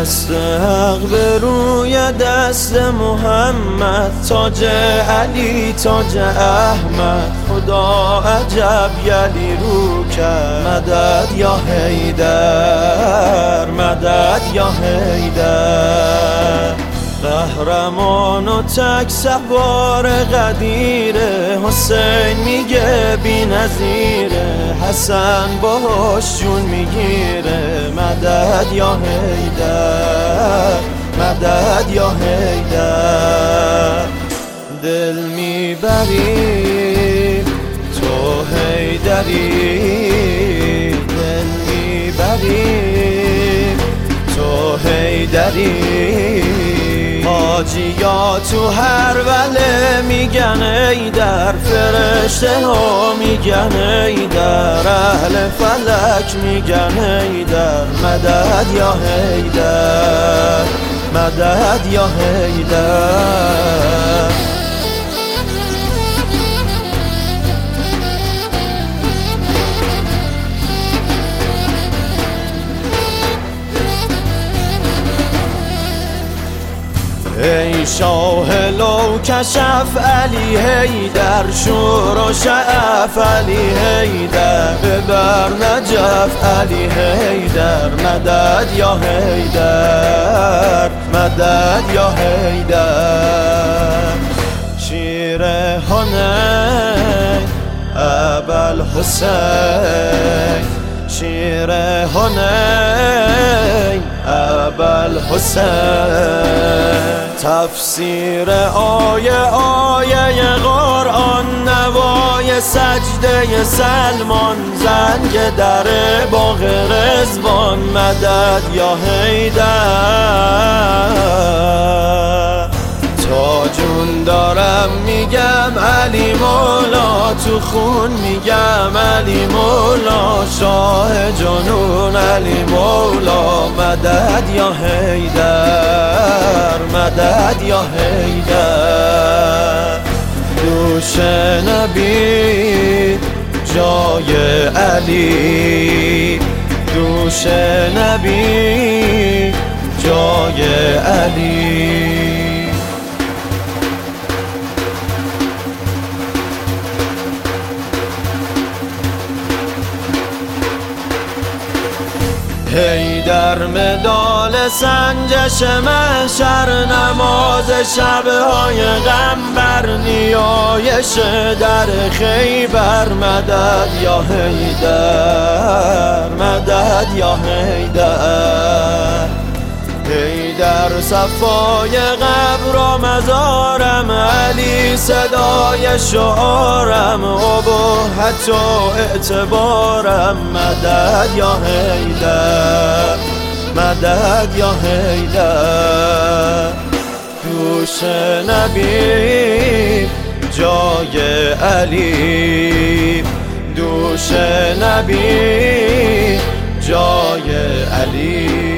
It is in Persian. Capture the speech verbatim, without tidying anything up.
دست حق به روی دست محمد، تاج علی تاج احمد، خدا عجب یلی رو کرد. مدد یا حیدر، مدد یا حیدر. قهرمان و تک سوار قدیره، حسین میگه بی نظیره، حسن باهاش جون میگیره. مدد یا حیدر، مدد یا حیدر. دل میبری تو حیدری، دل میبری تو حیدری. حاجیا تو هر وله میگن ایدر، فرشته ها میگن ایدر، اهل فلک میگن ایدر. مدد یا حیدر، مدد یا حیدر. ای شاه لو کشف علی حیدر، شور و شعف علی حیدر، ببر نجف علی حیدر. مدد یا حیدر، مدد یا حیدر. شیر حنین ابوالحسین، شیر حنین ابوالحسین. تفسیر آیه آیه قرآن، نوای سجده سلمان، زنگ در باغ رضوان. مدد یا حیدر. تا جون دارم میگم علی مولا، تو خون میگم علی مولا، شاه جنون علی مولا. مدد یا حیدر، مدد یا حیدر. دوش نبی جای علی، دوش نبی جای علی. حیدر مدال سنجش محشر، نماز شبهای غم بر نیایش در خیبر. مدد یا حیدر، مدد یا حیدر. حیدر صفای قبر و مزارم، علی صدای شعارم، ابهت و اعتبارم. مدد یا حیدر، مدد یا حیدر. دوش نبی جای علی، دوش نبی جای علی.